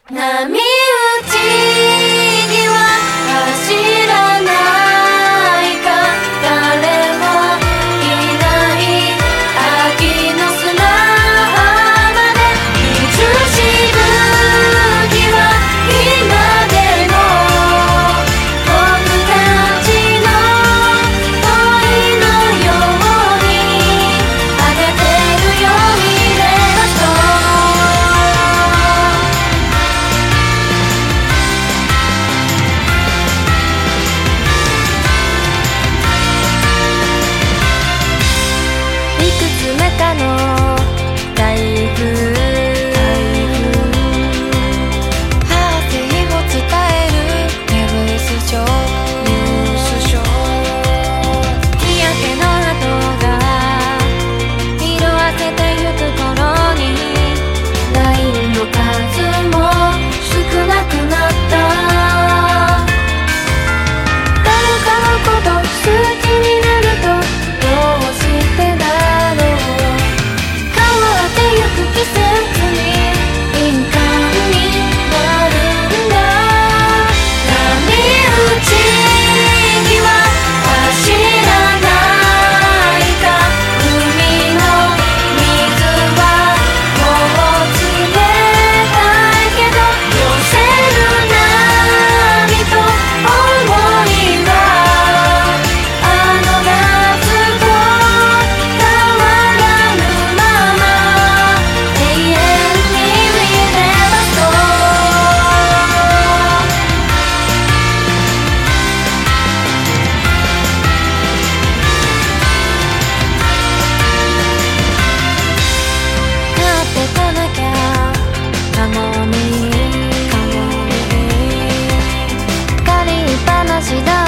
波打ち際走らないか、誰もいない秋の砂浜で水しぶきは今でも僕たちの恋のように上げてるよ見ればいくつ目かの台風、 波形を伝えるニュースショー、 日焼けの跡が色あせてゆく頃に LINE の数も少なくなった。誰かのこと好きになるとどうしてだろう、変わってゆく季節に敏感になるんだ。波打ち際走らないか、海の水はもう冷たいけど寄せる波と想いはあの夏と変わらぬまま永遠に見ればそう。なってこなきゃカモミ借りっぱなしだ